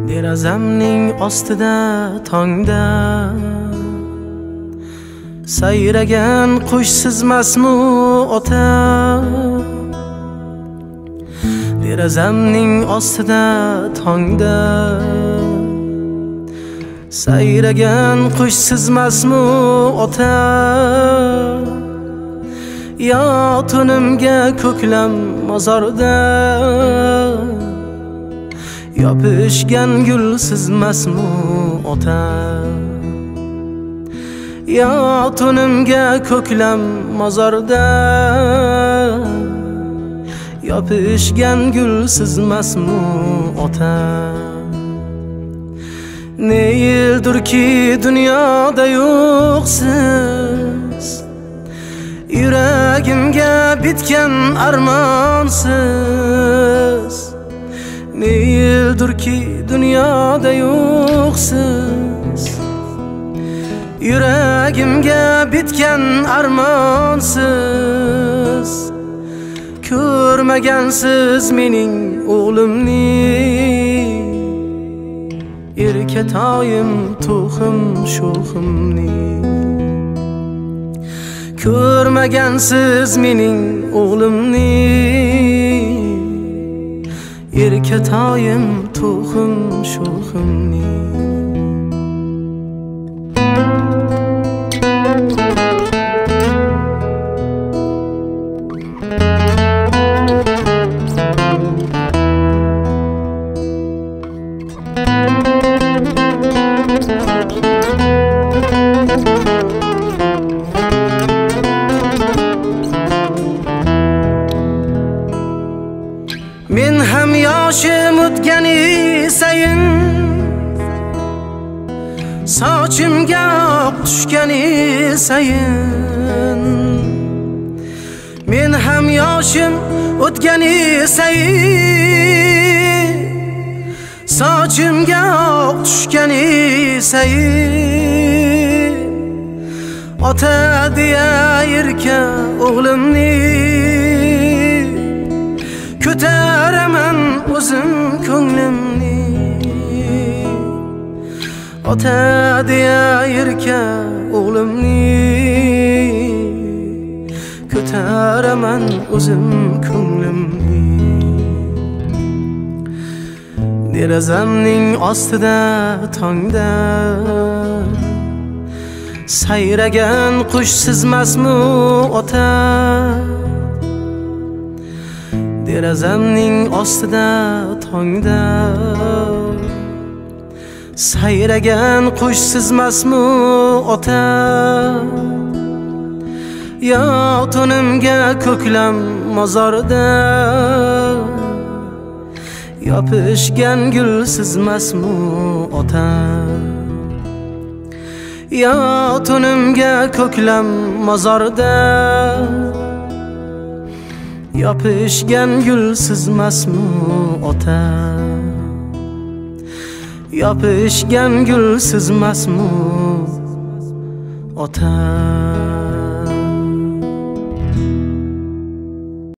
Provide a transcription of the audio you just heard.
Derazamning ostida tongda sayragan qush sizmasmi ota? Derazamning ostida tongda sayragan qush sizmasmi ota? Yo tunimga ko'klam mozorda yopishgan gul sizmasmi ota? Yo tunimga ko'klam mozorda yopishgan gul sizmasmi ota? Ne yildirki dunyoda yo'qsiz, yuragimga bitgan armonsiz. Ne yildirki dunyoda yo'qsiz, yuragimga bitgan armonsiz. Ko'rmagansiz mening o'g'limni, erkatoyim to'xim sho'ximni. Ko'rmagansiz mening o'g'limni, erkatoyim to'xim sho'ximni. Men ham yoshim o'tgani sayin, sochimga oq tushgani sayin. Men ham yoshim o'tgani sayin, sochimga oq tushgani sayin. Ota deya erka o'g'limni ko'taraman o'zim ko'nglimni. Ota deya erka o'g'limni ko'taraman o'zim ko'nglimni. Derazamning ostida tongda sayragan qush sizmasmi ota? Derazamning ostida tongda sayragan qush sizmasmi ota? Yo tunimga ko'klam mozorda yopishgan gul sizmasmi ota? Yo tunimga ko'klam mozorda yopishgan gul sizmasmi ota? Yopishgan gul sizmasmi ota?